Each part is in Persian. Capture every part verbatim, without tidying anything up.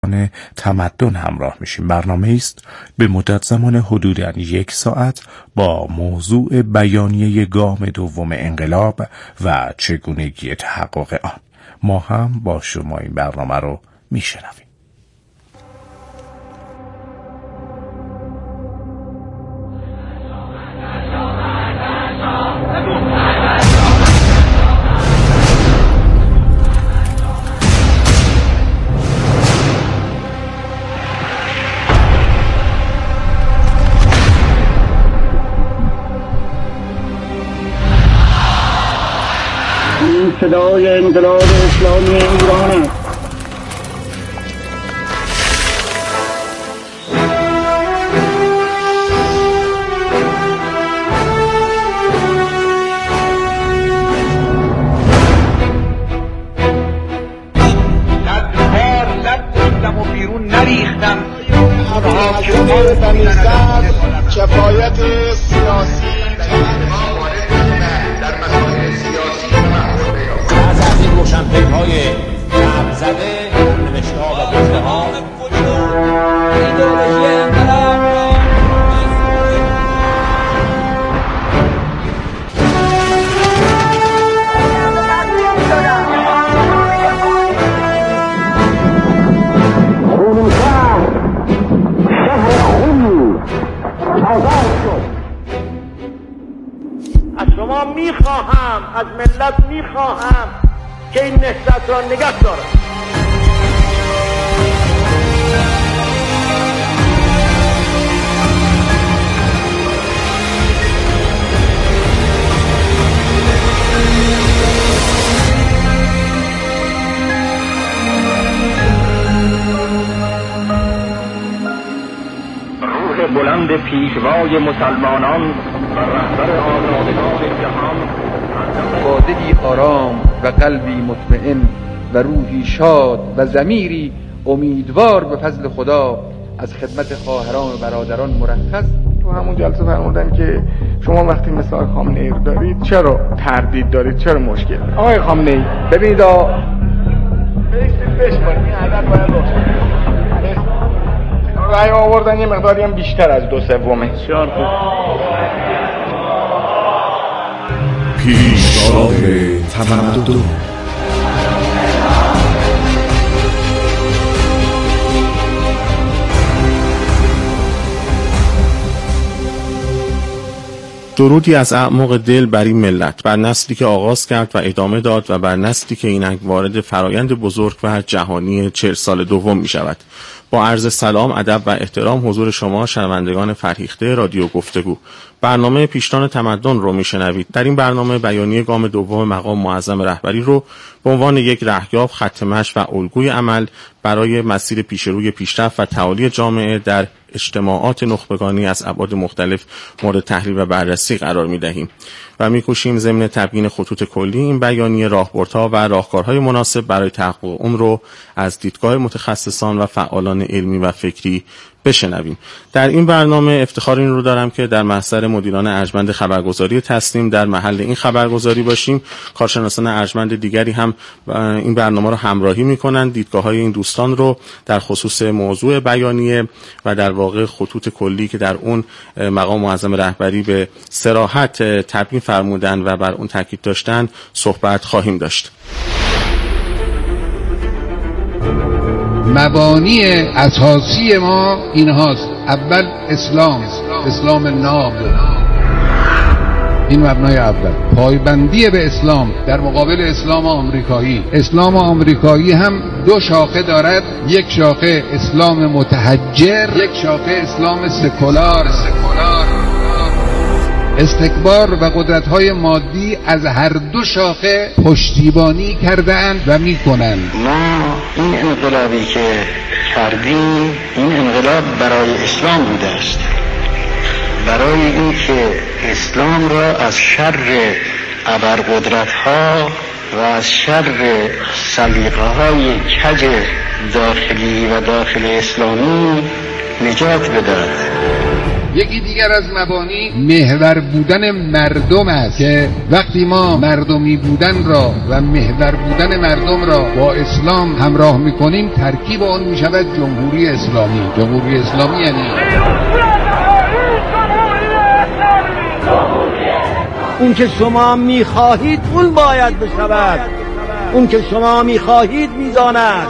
تمدن همراه میشیم. برنامه است به مدت زمان حدوداً یک ساعت با موضوع بیانیه گام دوم انقلاب و چگونگی تحقق آن. ما هم با شما این برنامه رو میشنویم. صدای انقلاب اسلامی ایران است. در لب بردم و بیرون نریختم. حاکم بنی‌صدر کفایت سیاسی روشنفکرهای رب زده نوشته ها و گفته ها ایدئولوژی انقلاب را خون شهر شهر خون آزاد شد. از شما میخواهم، از ملت میخواهم که این نهضت را نگه دارد. روح بلند پیشوای مسلمانان و رهبر آزادگان جهان با دلی آرام و قلبی مطمئن و روحی شاد و ضمیری امیدوار به فضل خدا از خدمت خواهران و برادران مرخص. تو همون جلسه فرمودن که شما وقتی مثل آقای خامنه‌ای رو دارید چرا تردید دارید، چرا مشکل؟ آقای خامنه‌ای ببینید آ بریستید بشمارید این عدد باید روشن رأی آوردن یه مقداری هم بیشتر از دو سومه. بسیار خوب. پیشراه تمدن. درودی از اعماق دل بر این ملت، بر نسلی که آغاز کرد و ادامه داد و بر نسلی که اینک وارد فرایند بزرگ و جهانی چهل سال دوم می شود. با عرض سلام، ادب و احترام حضور شما شنوندگان فرهیخته رادیو گفتگو. برنامه پیشران تمدن رو میشنوید. در این برنامه بیانیه گام دوم مقام معظم رهبری رو به عنوان یک رهیافت، خط مشی و الگوی عمل برای مسیر پیشروی پیشرفت و تعالی جامعه در اجتماعات نخبگانی از ابعاد مختلف مورد تحلیل و بررسی قرار می‌دهیم و می‌کوشیم ضمن تبیین خطوط کلی این بیانیه راهبردها و راهکارهای مناسب برای تحقق اون رو از دیدگاه متخصصان و فعالان علمی و فکری بشنویم. در این برنامه افتخار این رو دارم که در محضر مدیران ارجمند خبرگزاری تسنیم در محل این خبرگزاری باشیم. کارشناسان ارجمند دیگری هم این برنامه رو همراهی میکنن. دیدگاه‌های این دوستان رو در خصوص موضوع بیانیه و در واقع خطوط کلی که در اون مقام معظم رهبری به صراحت تبیین فرمودن و بر اون تاکید داشتن صحبت خواهیم داشت. مبانی اساسی ما این هاست. اول اسلام، اسلام ناب، این مبنای اول. پایبندی به اسلام در مقابل اسلام آمریکایی. اسلام آمریکایی هم دو شاخه دارد، یک شاخه اسلام متحجر، یک شاخه اسلام سکولار. استکبار و قدرت‌های مادی از هر دو شاخه پشتیبانی کرده‌اند و می‌کنند. ما این انقلابی که کردیم، این انقلاب برای اسلام بوده است، برای این که اسلام را از شر ابرقدرت‌ها و از شر سلیقه‌های کج داخلی و داخل اسلامی نجات بدهد. یکی دیگر از مبانی محور بودن مردم است که وقتی ما مردمی بودن را و محور بودن مردم را با اسلام همراه میکنیم ترکیب آن میشود جمهوری اسلامی. جمهوری اسلامی یعنی اون که شما میخواهید اون باید بشود، اون که شما میخواهید میزاند.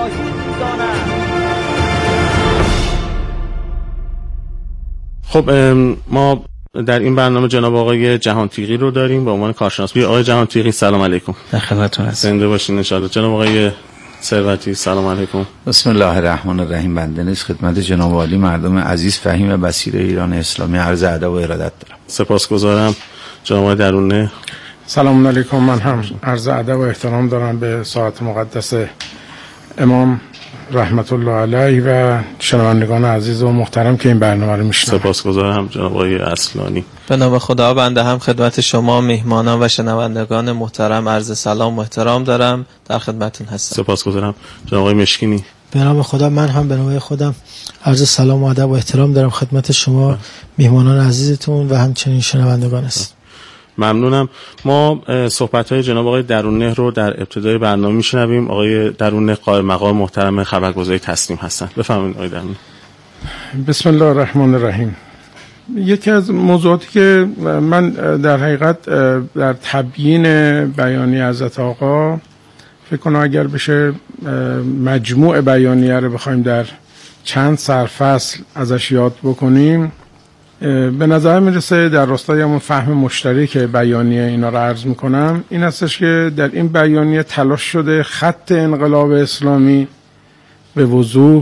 خب ما در این برنامه جناب آقای جهانتیغی رو داریم به عنوان کارشناس. آقای جهانتیغی سلام علیکم. در خدمتتون هستم. زنده باشین ان شاء الله. جناب آقای ثروتی سلام علیکم. بسم الله الرحمن الرحیم. بنده نیز خدمت جناب عالی مردم عزیز فهیم و بصیر ایران اسلامی عرض ادب و ارادت دارم. سپاسگزارم. جناب آقای درونه سلام علیکم. من هم عرض ادب و احترام دارم به ساعت مقدس امام رحمت الله علیه و شنوندگان عزیز و محترم که این برنامه رو میشنون. سپاسگزارم جناب آقای اصلانی. به نام خدا بنده هم خدمت شما میهمانان و شنوندگان محترم عرض سلام و احترام دارم. در خدمتتون هستم. سپاسگزارم جناب آقای مشکینی. به نام خدا من هم به نوبه خودم عرض سلام و ادب و احترام دارم خدمت شما میهمانان عزیزتون و همچنین شنوندگان است. ممنونم. ما صحبت‌های جناب آقای درونه رو در ابتدای برنامه میشنویم. آقای درونه قائم مقام محترم خبرگزاری تسنیم هستن. بفرمایید آقای درونه. بسم الله الرحمن الرحیم. یکی از موضوعاتی که من در حقیقت در تبیین بیانیه حضرت آقا فکر کنم اگر بشه مجموع بیانیه رو بخوایم در چند سرفصل ازش یاد بکنیم، به نظر میرسه در راستای همون فهم مشترک که بیانیه اینا رو عرض میکنم این هستش که در این بیانیه تلاش شده خط انقلاب اسلامی به وضوح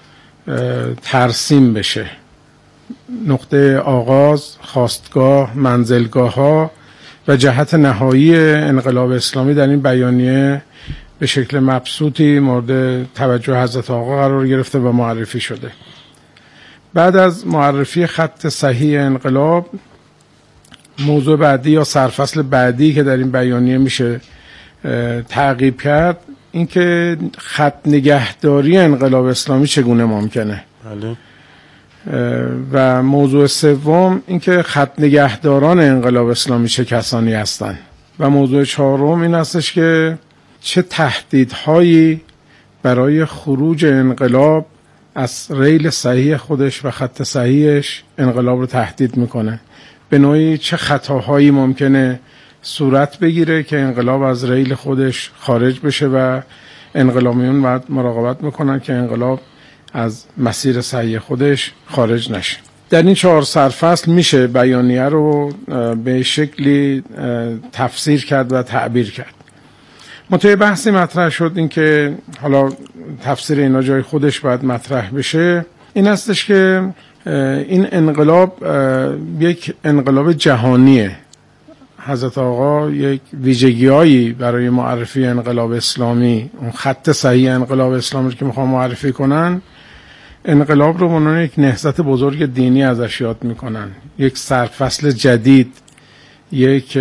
ترسیم بشه. نقطه آغاز، خاستگاه، منزلگاه ها و جهت نهایی انقلاب اسلامی در این بیانیه به شکل مبسوطی مورد توجه حضرت آقا قرار گرفته و معرفی شده. بعد از معرفی خط صحیح انقلاب، موضوع بعدی یا سرفصل بعدی که در این بیانیه میشه تعقیب کرد اینکه خط نگهداری انقلاب اسلامی چگونه ممکنه. بله. و موضوع سوم اینکه خط نگهداران انقلاب اسلامی چه کسانی هستند. و موضوع چهارم این هستش که چه تهدیدهایی برای خروج انقلاب از ریل صحیح خودش و خط صحیحش انقلاب رو تهدید میکنه. به نوعی چه خطاهایی ممکنه صورت بگیره که انقلاب از ریل خودش خارج بشه و انقلابیون باید مراقبت میکنن که انقلاب از مسیر صحیح خودش خارج نشه. در این چهار سرفصل میشه بیانیه رو به شکلی تفسیر کرد و تعبیر کرد. منتهی بحثی مطرح شد این که حالا تفسیر اینا جای خودش باید مطرح بشه. این هستش که این انقلاب یک انقلاب جهانیه. حضرت آقا یک ویژگی‌هایی برای معرفی انقلاب اسلامی، اون خط صحیح انقلاب اسلامی که میخوام معرفی کنن، انقلاب رو به عنوان یک نهضت بزرگ دینی ازش یاد میکنن. یک سرفصل جدید، یک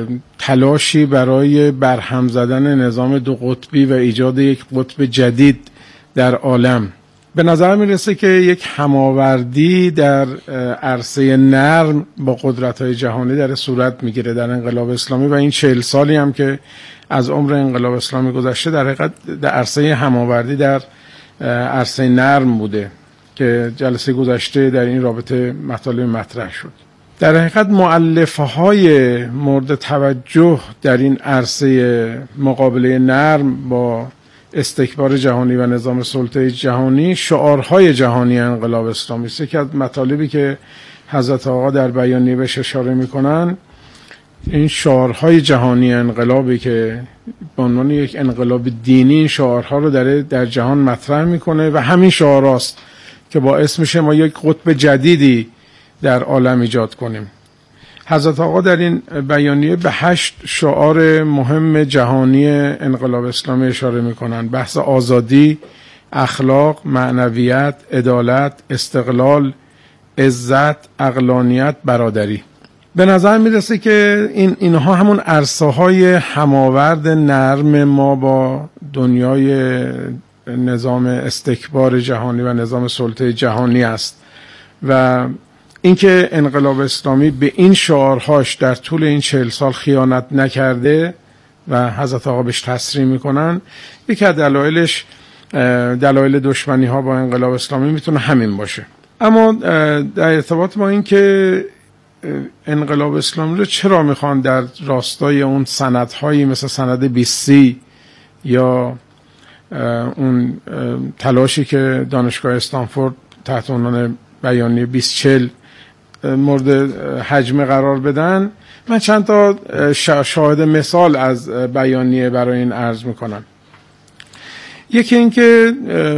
تلاشی برای برهم زدن نظام دو قطبی و ایجاد یک قطب جدید در عالم. به نظر میرسه که یک هماوردی در عرصه نرم با قدرت‌های جهانی در صورت میگیره در انقلاب اسلامی و این چهل سالی هم که از عمر انقلاب اسلامی گذشته در حقیقت در عرصه هماوردی در عرصه نرم بوده که جلسه گذشته در این رابطه مطالب مطرح شد. در حقیقت مؤلفه‌های مورد توجه در این عرصه مقابله نرم با استکبار جهانی و نظام سلطه جهانی شعارهای جهانی انقلاب اسلامی است. یکی از مطالبی که حضرت آقا در بیانیه بهش اشاره میکنن این شعارهای جهانی انقلابی که به عنوان یک انقلاب دینی این شعارها رو در در جهان مطرح میکنه و همین شعارهاست که باعث میشه ما یک قطب جدیدی در عالم ایجاد کنیم. حضرت آقا در این بیانیه به هشت شعار مهم جهانی انقلاب اسلامی اشاره میکنن. بحث آزادی، اخلاق، معنویت، عدالت، استقلال، عزت، عقلانیت، برادری. به نظر میرسه که این اینها همون عرصه های هماورد نرم ما با دنیای نظام استکبار جهانی و نظام سلطه جهانی است و اینکه انقلاب اسلامی به این شعارهاش در طول این چهل سال خیانت نکرده و حضرت آقا بهش تصریح میکنن، یکی از دلایلش دلایل دشمنی ها با انقلاب اسلامی میتونه همین باشه. اما در ارتباط با این که انقلاب اسلامی رو چرا میخوان در راستای اون سندهایی مثل سند بیست سی یا اون تلاشی که دانشگاه استنفورد تحت عنوان بیانیه بیست چهل مورد حجم قرار بدن، من چند تا شاهد مثال از بیانیه برای این عرض میکنم. یکی این که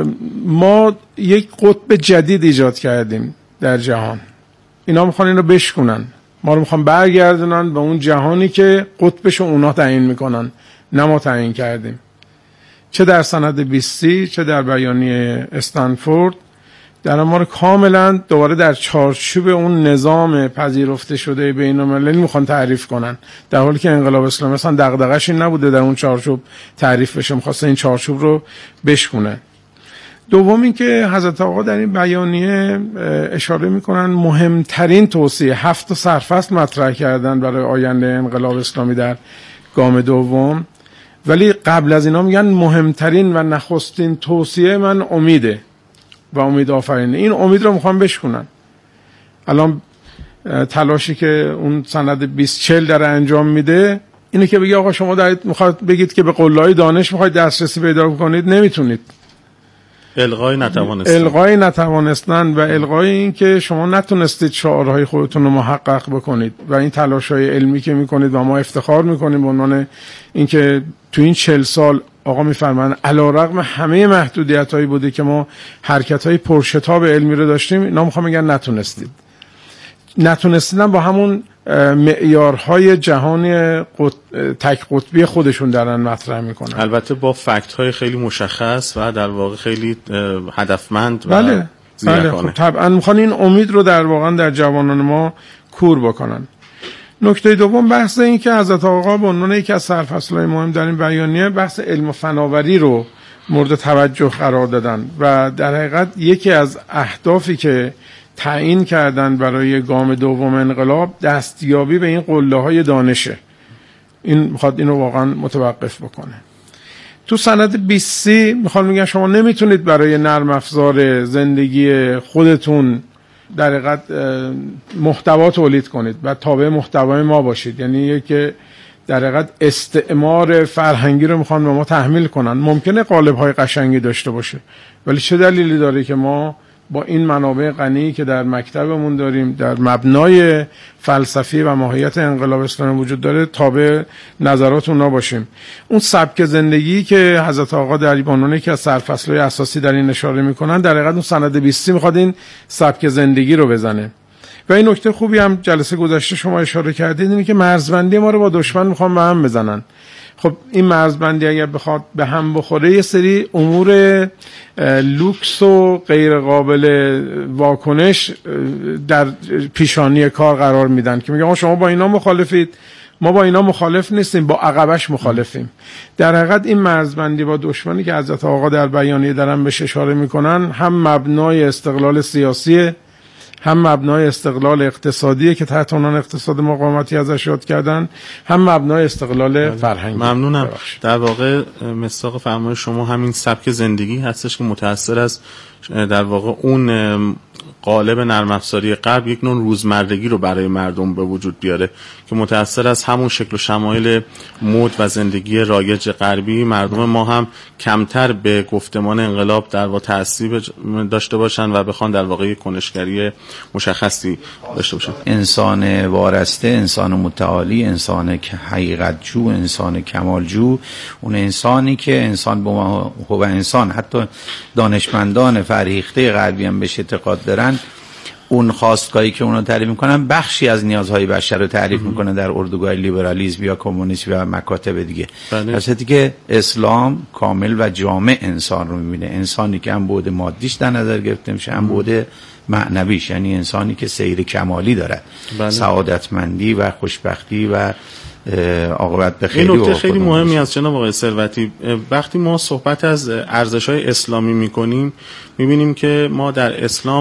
ما یک قطب جدید ایجاد کردیم در جهان، اینا میخوان اینو بشکنن، ما رو میخوان برگردونن به اون جهانی که قطبشو اونا تعیین میکنن، نه ما تعیین کردیم. چه در سند بیست سی چه در بیانیه استنفورد در ما رو کاملا دوباره در چارچوب اون نظام پذیرفته شده بین المللی میخوان تعریف کنن، در حالی که انقلاب اسلامی اصلا دغدغه‌اش این نبوده در اون چارچوب تعریف بشه، میخواسته این چارچوب رو بشکنه. دوم این که حضرت آقا در این بیانیه اشاره میکنن مهمترین توصیه، هفت سرفصل مطرح کردن برای آینده انقلاب اسلامی در گام دوم، ولی قبل از اینا میگن مهمترین و نخستین توصیه من امیده و امید آفرینه. این امید رو میخوام بشکنن. الان تلاشی که اون سند بیست چهل در انجام میده اینه که بگی آقا شما دارید میخواد بگید که به قله‌های دانش میخواید دسترسی پیدا کنید، نمیتونید. الغای نتوانستن الغای نتوانستن و الغای این که شما نتونستید شعارهای خودتون رو محقق بکنید و این تلاش‌های علمی که میکنید و ما افتخار میکنیم به عنوان اینکه تو این چهل سال آقا میفرمان علیرغم همه محدودیت‌هایی بوده که ما حرکت‌های پرشتاب علمی رو داشتیم، اینا میخوام میگن نتونستید. نتونستیدن با همون معیارهای جهانی قط... تک قطبی خودشون دارن مطرح میکنن، البته با فکت‌های خیلی مشخص و در واقع خیلی هدفمند و بله بله خب طبعا میخوان این امید رو در واقع در جوانان ما کور بکنن. نکته دوم بحث این که حضرت آقا به عنوان یکی از سرفصل‌های مهم در این بیانیه بحث علم و فناوری رو مورد توجه قرار دادن و در حقیقت یکی از اهدافی که تعیین کردن برای گام دوم انقلاب دستیابی به این قله‌های دانشه. این میخواد اینو واقعا متوقف بکنه. تو سند بیست سی میخوان میگن شما نمیتونید برای نرم افزار زندگی خودتون در حقیقت محتوا تولید کنید و تابع محتوای ما باشید، یعنی که در حقیقت استعمار فرهنگی رو میخوان به ما تحمیل کنن. ممکنه قالب‌های قشنگی داشته باشه ولی چه دلیلی داره که ما با این منابع غنی که در مکتبمون داریم، در مبنای فلسفی و ماهیت انقلاب اسلامی وجود داره، تابع نظرات اونا باشیم؟ اون سبک زندگی که حضرت آقا در عنوان که از سرفصل‌های اساسی در این اشاره میکنن، در حقیقت اون سند بیست میخواد این سبک زندگی رو بزنه. و این نکته خوبی هم جلسه گذشته شما اشاره کردید، اینه که مرزبندی ما رو با دشمن میخوان به هم بزنن. خب این مرزبندی اگر بخواد به هم بخوره یه سری امور لوکس و غیر قابل واکنش در پیشانی کار قرار میدن که میگن شما با اینا مخالفید، ما با اینا مخالف نیستیم، با عقبش مخالفیم. در حقیقت این مرزبندی با دشمنی که حضرت آقا در بیانیه دارن بهش اشاره میکنن، هم مبنای استقلال سیاسی، هم مبنای استقلال اقتصادی که تحت عنوان اقتصاد مقاومتی ازش یاد کردن، هم مبنای استقلال فرهنگی. ممنونم. در واقع مصداق فرمان شما همین سبک زندگی هستش که متأثر از در واقع اون قالب نرم افزاری غرب یک نوع روزمرگی رو برای مردم به وجود بیاره که متأثر از همون شکل و شمایل مد و زندگی رایج غربی، مردم ما هم کمتر به گفتمان انقلاب در واقع تأثیر داشته باشن و بخوان در واقع کنشگری مشخصی داشته باشن. انسان وارسته، انسان متعالی، انسان حقیقت جو، انسان کمال جو، اون انسانی که انسان به ما هو انسان، حتی دانشمندان فرهیخته غربی هم بهش اعتقاد دارن، اون خواستگاهی که اونو تعریف میکنن بخشی از نیازهای بشر رو تعریف میکنه در اردوگاه لیبرالیسم یا کمونیسم و مکاتب دیگه. در حالی که اسلام کامل و جامع انسان رو میبینه، انسانی که هم بعد مادیش در نظر گرفته میشه، هم بعد معنویش، یعنی انسانی که سیر کمالی داره، بله. سعادتمندی و خوشبختی و عاقبت به خیری. این نکته خیلی مهمی است جناب آقای ثروتی. وقتی ما صحبت از ارزش‌های اسلامی می‌کنیم می‌بینیم که ما در اسلام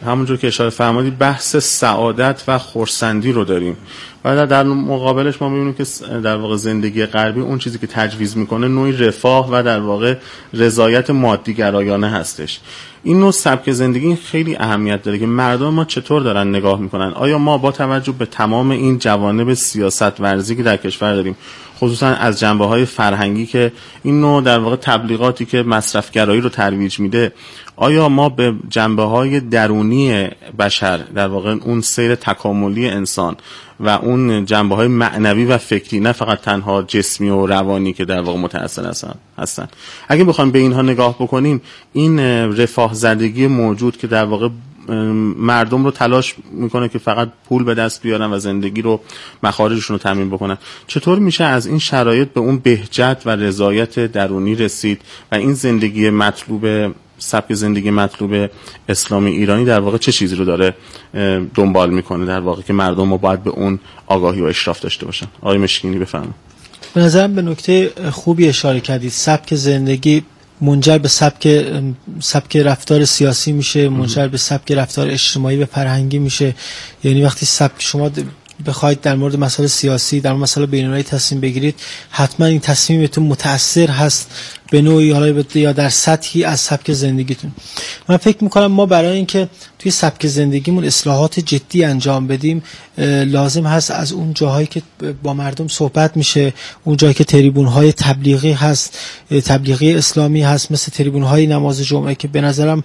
همونجور که اشاره فرمودید بحث سعادت و خرسندی رو داریم و در مقابلش ما می‌بینیم که در واقع زندگی غربی اون چیزی که تجویز میکنه نوعی رفاه و در واقع رضایت مادی گرایانه هستش. این نوع سبک زندگی خیلی اهمیت داره که مردم ما چطور دارن نگاه میکنن. آیا ما با توجه به تمام این جوانب سیاست ورزی که در کشور داریم، خصوصا از جنبه‌های فرهنگی که این نوع در واقع تبلیغاتی که مصرفگرایی رو ترویج میده، آیا ما به جنبه‌های درونی بشر، در واقع اون سیر تکاملی انسان و اون جنبه‌های معنوی و فکری، نه فقط تنها جسمی و روانی که در واقع متأثر هستن هستن اگه بخوایم به اینها نگاه بکنیم، این رفاه زدگی موجود که در واقع مردم رو تلاش میکنه که فقط پول به دست بیارن و زندگی رو مخارجشون رو تامین بکنن، چطور میشه از این شرایط به اون بهجت و رضایت درونی رسید و این زندگی مطلوب، سبک زندگی مطلوب اسلامی ایرانی در واقع چه چیزی رو داره دنبال میکنه در واقع که مردم ما باید به اون آگاهی و اشراف داشته باشن؟ آقای مشکینی بفرمایید. به نظرم به نکته خوبی اشاره کردید. سبک زندگی منجر به سبک سبک رفتار سیاسی میشه، منجر به سبک رفتار اجتماعی و فرهنگی میشه. یعنی وقتی سبک شما بخواید در مورد مسائل سیاسی، در مورد مسائل بین‌المللی تصمیم بگیرید، حتما این تصمیمتون متأثر هست به نوعی حالا یا در سطحی از سبک زندگیتون. من فکر میکنم ما برای اینکه توی سبک زندگیمون اصلاحات جدی انجام بدیم لازم هست از اون جاهایی که با مردم صحبت میشه، اون جایی که تریبون‌های تبلیغی هست، تبلیغی اسلامی هست، مثل تریبون‌های نماز جمعه که به نظرم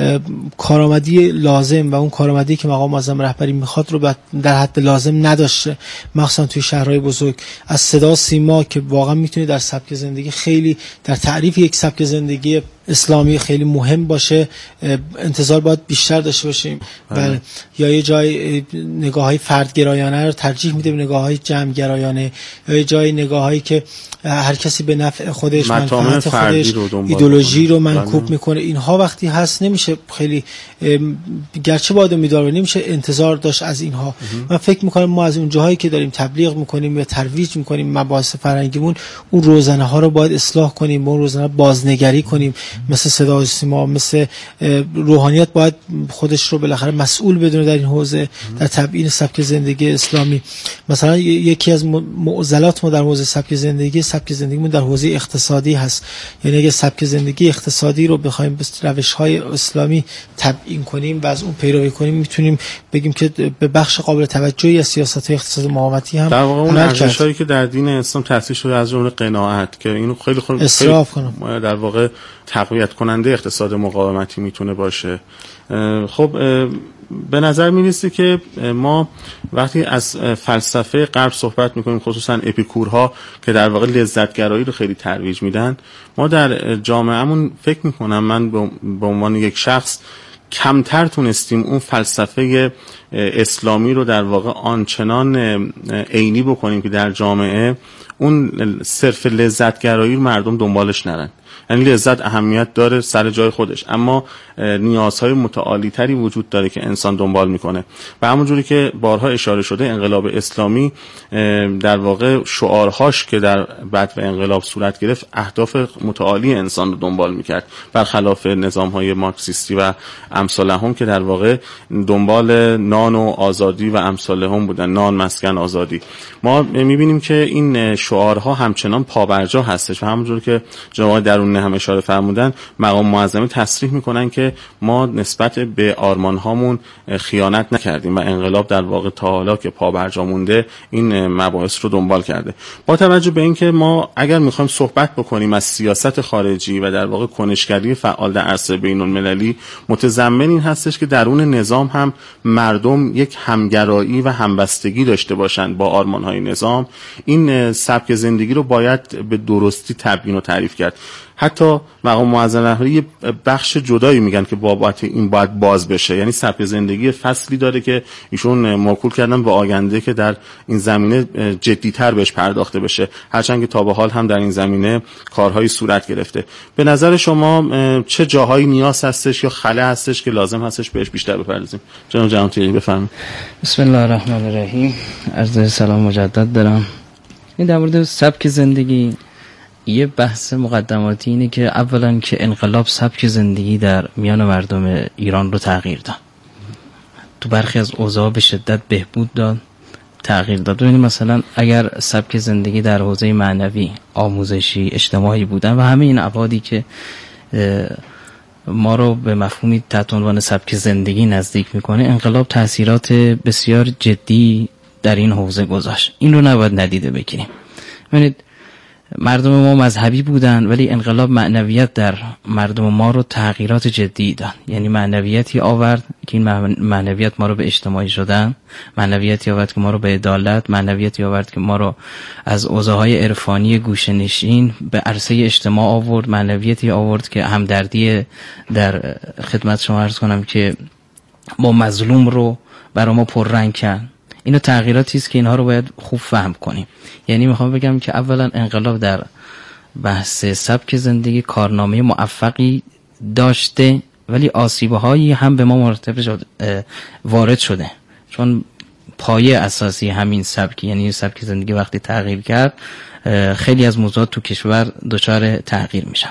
کارآمدی لازم و اون کارآمدی که مقام معظم رهبری میخواد رو در حد لازم نداشته، مخصوصا توی شهرهای بزرگ. از صدا سیما که واقعا میتونه در سبک زندگی خیلی در تعریف یک سبک زندگی اسلامی خیلی مهم باشه، انتظار باید بیشتر داشته باشیم. بله. یا یه جای نگاه‌های فردگرایانه رو ترجیح میده به نگاه‌های جمع‌گرایانه، یا یه جای نگاه‌هایی که هر کسی به نفع خودش، منفعت خودش، ایدئولوژی رو منکوب میکنه. اینها وقتی هست نمیشه خیلی، گرچه باید امیدوار نمیشه انتظار داشت از اینها. من فکر میکنم ما از اون جاهایی که داریم تبلیغ میکنیم یا ترویج میکنیم مباحث فرهنگیمون، اون روزنه ها رو باید اصلاح کنیم، اون روزنه بازنگری کنیم، مثل صدا و سیما، مثل روحانیت باید خودش رو بالاخره مسئول بدونه در این حوزه، در تبیین سبک زندگی اسلامی. مثلا یکی از معضلات ما در حوزه سبک زندگی، سبک زندگیمون در حوزه اقتصادی هست. یعنی اگه سبک زندگی اقتصادی رو بخوایم به روش‌های اسلامی تبیین کنیم و از اون پیروی کنیم، میتونیم بگیم که به بخش قابل توجهی از سیاست‌های اقتصاد مقاومتی هم در واقع اون ارزش‌هایی که در دین اسلام تأسیس شده از جمله قناعت، که اینو خیلی خوب اصراف کنم در واقع تقویت کننده اقتصاد مقاومتی میتونه باشه. خب به نظر میرسه که ما وقتی از فلسفه غرب صحبت میکنیم، خصوصا اپیکورها که در واقع لذتگرایی رو خیلی ترویج میدن، ما در جامعهمون فکر میکنم من به عنوان یک شخص کمتر تونستیم اون فلسفه اسلامی رو در واقع آنچنان عینی بکنیم که در جامعه اون صرف لذتگرایی رو مردم دنبالش نرن. یعنی لذت اهمیت داره سر جای خودش، اما نیازهای متعالی تری وجود داره که انسان دنبال میکنه و همونجوری که بارها اشاره شده انقلاب اسلامی در واقع شعارهاش که در بعد و انقلاب صورت گرفت اهداف متعالی انسان رو دنبال میکرد، برخلاف نظامهای مارکسیستی و امثال هم که در واقع دنبال نان و آزادی و امثال هم بودن، نان مسکن آزادی. ما میبینیم که این شعارها همچنان پابرجا هستش و همونجوری که جناب درون هم اشاره فرمودن، مقام معظمی تصریح میکنن که ما نسبت به آرمان هامون خیانت نکردیم و انقلاب در واقع تا حالا که پابرجا مونده این مباحث رو دنبال کرده. با توجه به اینکه ما اگر میخوایم صحبت بکنیم از سیاست خارجی و در واقع کنشگری فعال در عرصه بین المللی، متضمن این هستش که درون نظام هم مردم یک همگرایی و همبستگی داشته باشند با آرمان های نظام. این سبک زندگی رو باید به درستی تبیین و تعریف کرد. حتی مقام معظم رهبری بخش جدایی میگن که بابت این باید باز بشه، یعنی سبک زندگی فصلی داره که ایشون موکول کردن به آینده که در این زمینه جدی‌تر بهش پرداخته بشه، هرچند که تا به حال هم در این زمینه کارهایی صورت گرفته. به نظر شما چه جاهایی نیاز هستش یا خلأ هستش که لازم هستش بهش بیشتر بپردازیم؟ جناب جهان‌طیری بفرمایید. بسم الله الرحمن الرحیم. عرض سلام مجدد دارم. این در مورد سبک زندگی یه بحث مقدماتی اینه که اولا که انقلاب سبک زندگی در میان مردم ایران رو تغییر داد. تو برخی از اوضاع به شدت بهبود داد، تغییر داد. ببینید مثلا اگر سبک زندگی در حوزه معنوی، آموزشی، اجتماعی بودن و همه این ابعادی که ما رو به مفهومی تحت عنوان سبک زندگی نزدیک میکنه، انقلاب تاثیرات بسیار جدی در این حوزه گذاشت. این رو نباید ندیده بگیریم. ببینید مردم ما مذهبی بودن ولی انقلاب معنویت در مردم ما رو تغییرات جدی داد. یعنی معنویتی آورد که این معنویت ما رو به اجتماعی شدن، معنویتی آورد که ما رو به عدالت، معنویتی آورد که ما رو از اوضاعهای عرفانی گوشه‌نشین به عرصه اجتماع آورد، معنویتی آورد که همدردی در خدمت شما عرض کنم که ما مظلوم رو برای ما پررنگ کرد. اینو تغییراتی است که اینها رو باید خوب فهم کنیم. یعنی میخوام بگم که اولا انقلاب در بحث سبک زندگی کارنامه موفقی داشته ولی آسیب‌هایی هم به ما مرتب شد وارد شده، چون پایه اساسی همین سبک، یعنی سبک زندگی وقتی تغییر کرد خیلی از موضوعات تو کشور دچار تغییر میشن.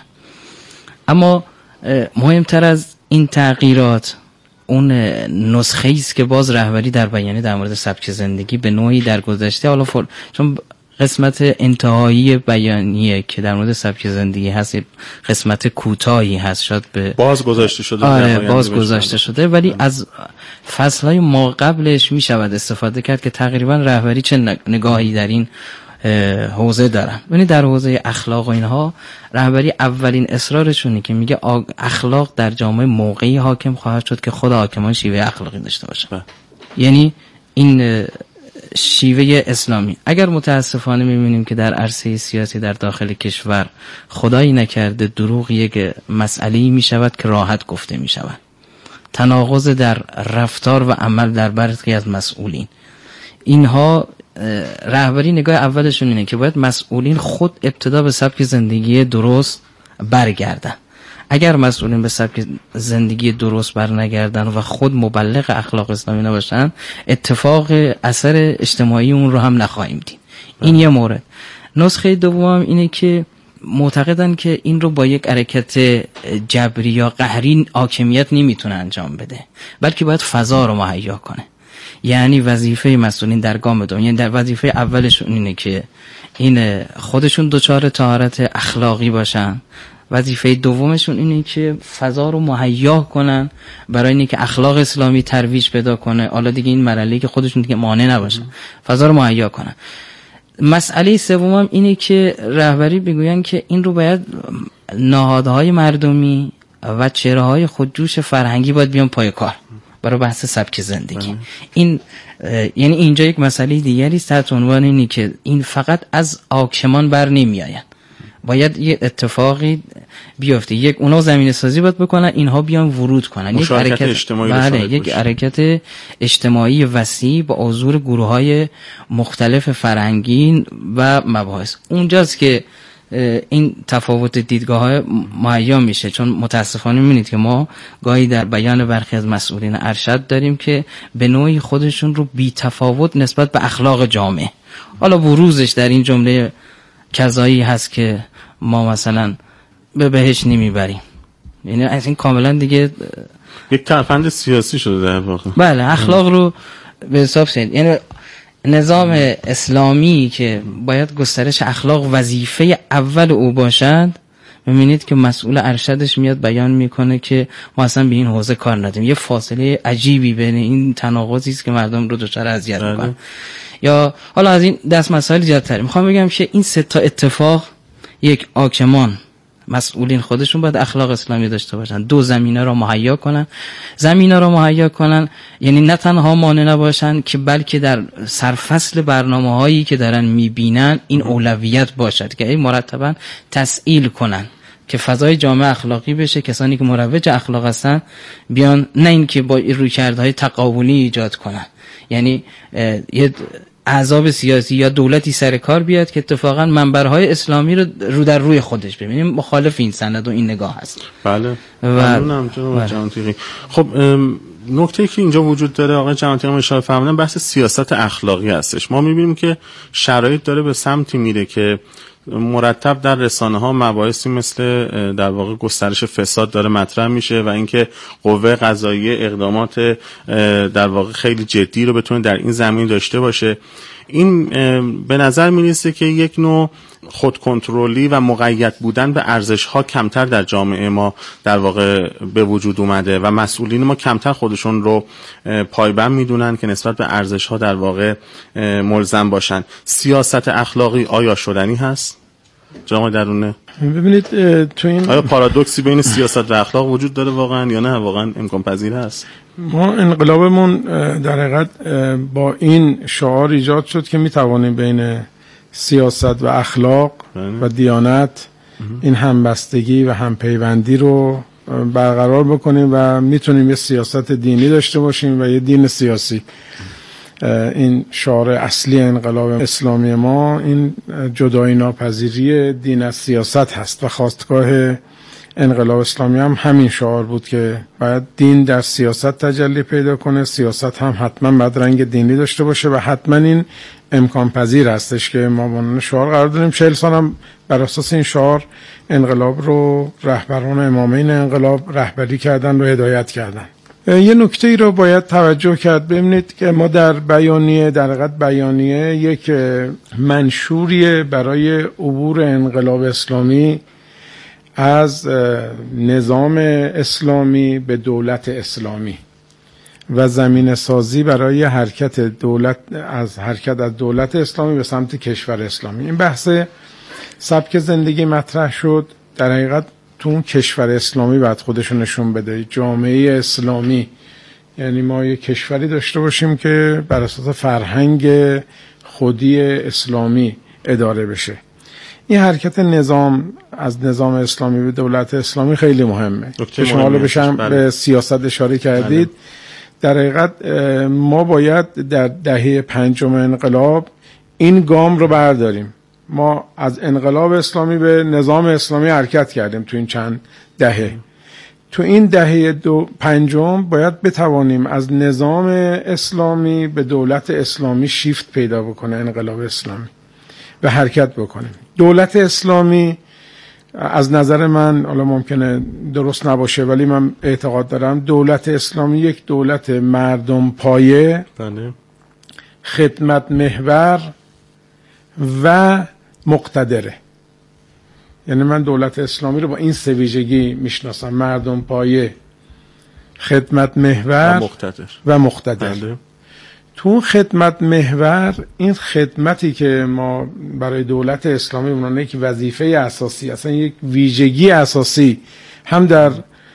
اما مهمتر از این تغییرات اون نسخه است که باز رهبری در بیانیه در مورد سبک زندگی به نوعی در گذشته، حالا فر... چون قسمت انتهایی بیانیه که در مورد سبک زندگی هست قسمت کوتاهی هست، شاید به باز گذاشته شده، آره باز گذاشته شده، ولی از فصلهای ما قبلش می شود استفاده کرد که تقریبا رهبری چه نگاهی در این حوزه دارن. یعنی در حوزه اخلاق و اینها رهبری اولین اصرارشونه که میگه اخلاق در جامعه موقعی حاکم خواهد شد که خود حاکمان شیوه اخلاقی داشته باشه. یعنی این شیوه اسلامی. اگر متاسفانه میبینیم که در عرصه سیاسی در داخل کشور خدایی نکرده دروغ یک مسئله‌ای میشود که راحت گفته میشود، تناقض در رفتار و عمل در برخی از مسئولین، اینها رهبری نگاه اولشون اینه که باید مسئولین خود ابتدا به سبک زندگی درست برگردن. اگر مسئولین به سبک زندگی درست برنگردن و خود مبلغ اخلاق اسلامی نباشن، اتفاق اثر اجتماعی اون رو هم نخواهیم دید. این یه مورد. نسخه دوم اینه که معتقدن که این رو با یک حرکت جبری یا قهری حاکمیت نمیتونه انجام بده، بلکه باید فضا رو مهیا کنه. یعنی وظیفه مسئولین در گام دوم، یعنی در وظیفه اولشون اینه که این خودشون دچار طهارت اخلاقی باشن، وظیفه دومشون اینه که فضا رو مهیا کنن برای اینکه اخلاق اسلامی ترویج پیدا کنه. حالا دیگه این مرحله که خودشون دیگه مانع نباشن، فضا رو مهیا کنن. مسئله سومم اینه که رهبری بگوین که این رو باید نهادهای مردمی و چهره‌های خودجوش فرهنگی باید بیان پای کار برای بحث سبک زندگی. بله. این یعنی اینجا یک مسئله دیگری است تحت عنوان اینی که این فقط از حاکمان بر نمیآید، باید یه اتفاقی بیفته، یک اونا زمینه سازی باید بکنن، اینها بیان ورود کنن، یک حرکت اجتماعی، بله یک حرکت اجتماعی وسیع با حضور گروه‌های مختلف فرهنگی و مباحث. اونجاست که این تفاوت دیدگاه‌ها مهیا میشه، چون متاسفانه می‌بینید که ما گاهی در بیان برخی از مسئولین ارشد داریم که به نوعی خودشون رو بی تفاوت نسبت به اخلاق جامعه، حالا بروزش در این جمله کذایی هست که ما مثلا به بهش نمیبریم، یعنی از این کاملا دیگه یک ترفند سیاسی شده در واقع. بله اخلاق رو به حساب سید، یعنی نظام اسلامی که باید گسترش اخلاق وظیفه اول او باشد، می‌بینید که مسئول ارشدش میاد بیان میکنه که ما اصلا به این حوزه کار نداریم. یه فاصله عجیبی بین این تناقضی است که مردم رو دچار اذیت میکنه. یا حالا از این دست مسائل زیادتر میخوام بگم که این سه تا اتفاق، یک حاکمان مسئولین خودشون باید اخلاق اسلامی داشته باشن، دو زمینه رو مهیا کنن، زمینه رو مهیا کنن یعنی نه تنها مانع نباشن که بلکه در سرفصل برنامه‌هایی که دارن میبینن این اولویت باشد که این مرتبا تسهیل کنن که فضای جامعه اخلاقی بشه، کسانی که مروج اخلاق هستن بیان، نه اینکه با رویکردهای تقابلی ایجاد کنن، یعنی یه احزاب سیاسی یا دولتی سر کار بیاد که اتفاقا منبرهای اسلامی رو رو در روی خودش ببینیم. مخالف این سند و این نگاه هست. بله ممنونم جناب جهانتیقی. خب نکته‌ای که اینجا وجود داره آقای جهانتیقی اشاره فرمودن بحث سیاست اخلاقی هستش. ما می‌بینیم که شرایط داره به سمتی میره که مرتب در رسانه ها مباحثی مثل در واقع گسترش فساد داره مطرح میشه و اینکه قوه قضاییه اقدامات در واقع خیلی جدی رو بتونه در این زمین داشته باشه. این به نظر میرسه که یک نوع خودکنترلی و مقید بودن به ارزش‌ها کمتر در جامعه ما در واقع به وجود اومده و مسئولین ما کمتر خودشون رو پایبند میدونن که نسبت به ارزش‌ها در واقع ملزم باشن. سیاست اخلاقی آیا شدنی هست؟ جامعه درونه ببینید تو این آیا پارادوکسی بین سیاست و اخلاق وجود داره واقعا یا نه واقعا امکان پذیر هست؟ ما انقلابمون در حقیقت با این شعار ایجاد شد که میتوانیم بین سیاست و اخلاق و دیانت این همبستگی و همپیوندی رو برقرار بکنیم و میتونیم یه سیاست دینی داشته باشیم و یه دین سیاسی. این شعار اصلی انقلاب اسلامی ما این جدایی ناپذیری دین از سیاست هست و خواستگاه انقلاب اسلامی هم همین شعار بود که باید دین در سیاست تجلی پیدا کنه، سیاست هم حتما باید رنگ دینی داشته باشه و حتما این امکان پذیر هستش که ما با عنوان شعار قرار داریم. چهل سال هم بر اساس این شعار انقلاب رو رهبران امامین انقلاب رهبری کردن و هدایت کردن. یه نکته ای رو باید توجه کرد. ببینید که ما در بیانیه در حقیقت بیانیه یک منشوریه برای عبور انقلاب اسلامی از نظام اسلامی به دولت اسلامی و زمینه سازی برای حرکت دولت از حرکت از دولت اسلامی به سمت کشور اسلامی. این بحث سبک زندگی مطرح شد. در حقیقت تو اون کشور اسلامی باید خودشون نشون بده، جامعه اسلامی، یعنی ما یه کشوری داشته باشیم که بر اساس فرهنگ خودی اسلامی اداره بشه. این حرکت نظام از نظام اسلامی به دولت اسلامی خیلی مهمه که شما رو بشم به سیاست اشاره کردید. بله. در حقیقت ما باید در دهه پنجم انقلاب این گام رو برداریم. ما از انقلاب اسلامی به نظام اسلامی حرکت کردیم تو این چند دهه. تو این دهه دو پنجم باید بتوانیم از نظام اسلامی به دولت اسلامی شیفت پیدا بکنه انقلاب اسلامی و حرکت بکنیم. دولت اسلامی از نظر من، حالا ممکنه درست نباشه ولی من اعتقاد دارم دولت اسلامی یک دولت مردم پایه، خدمت محور و مقتدره. یعنی من دولت اسلامی رو با این سه ویژگی میشناسم: مردم پایه، خدمت محور و مقتدر, و مقتدر. تو اون خدمت محور، این خدمتی که ما برای دولت اسلامی اونانه یک وظیفه اساسی، اصلا یک ویژگی اساسی هم در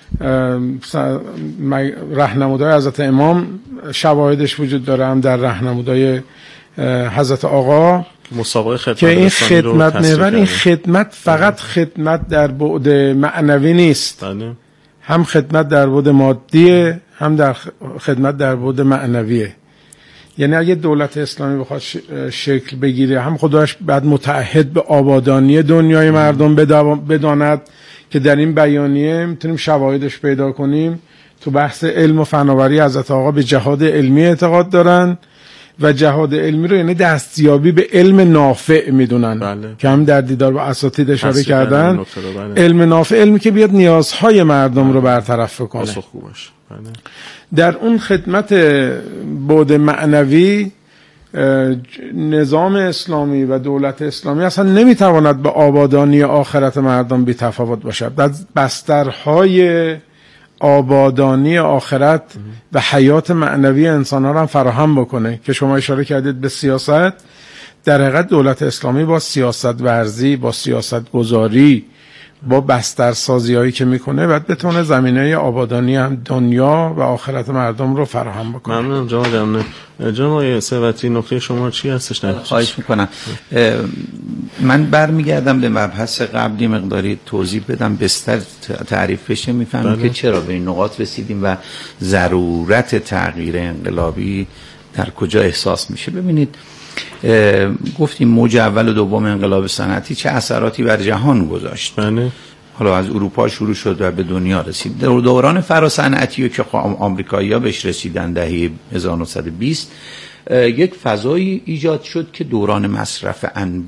راهنمودهای حضرت امام شواهدش وجود داره، هم در راهنمودهای حضرت آقا، مسابقه خدمت که این خدمت محور، این خدمت فقط خدمت در بعد معنوی نیست، دانه. هم خدمت در بعد مادیه، هم در خدمت در بعد معنویه. یعنی اگه دولت اسلامی بخواد شکل بگیره، هم خودش بعد متعهد به آبادانی دنیای مردم بداند که در این بیانیه میتونیم شواهدش پیدا کنیم. تو بحث علم و فناوری حضرت آقا به جهاد علمی اعتقاد دارن و جهاد علمی رو یعنی دستیابی به علم نافع میدونن. بله. که هم در دیدار با اساتید اشاره کردن. بله. علم نافع، علمی که بیاد نیازهای مردم بله. رو برطرف کنه. بله. در اون خدمت بعد معنوی نظام اسلامی و دولت اسلامی اصلا نمیتواند به آبادانی آخرت مردم بی تفاوت باشد. در بسترهای آبادانی آخرت و حیات معنوی انسان ها را هم فراهم بکنه که شما اشاره کردید به سیاست. در حقیقت دولت اسلامی با سیاست ورزی، با سیاست گذاری، با بسترسازی هایی که میکنه باید بتونه زمینه آبادانی هم دنیا و آخرت مردم رو فراهم بکنه. ممنونم جناب دمنه. جناب آقای ثروتی، نکته شما چی هستش؟ خواهش میکنم. من برمیگردم به مبحث قبلی، مقداری توضیح بدم، بستر تعریف بشه، میفهمیم بله. که چرا به این نقاط رسیدیم و ضرورت تغییر انقلابی در کجا احساس میشه. ببینید، گفتیم موج اول و دوم انقلاب صنعتی چه اثراتی بر جهان گذاشت. بله. حالا از اروپا شروع شد و به دنیا رسید. در دوران فراصنعتی که آمریکایی‌ها بهش رسیدن دهه هزار و نهصد و بیست، یک فضایی ایجاد شد که دوران مصرف انبوه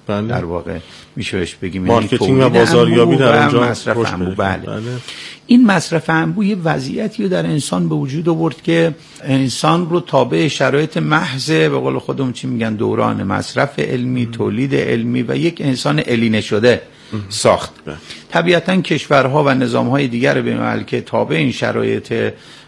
بله. در واقع میشه بهش بگیم مارکتینگ و بازاریابی در اونجا مصرف انبوه. بله. بله. این مصرف انبوه یه وضعیتی رو در انسان به وجود آورد که انسان رو تابع شرایط محض به قول خودمون چی میگن دوران مصرف علمی، ام. تولید علمی و یک انسان الینه شده ام. ساخت. طبیعتاً کشورها و نظام‌های دیگر بین‌المللی که تابع این شرایط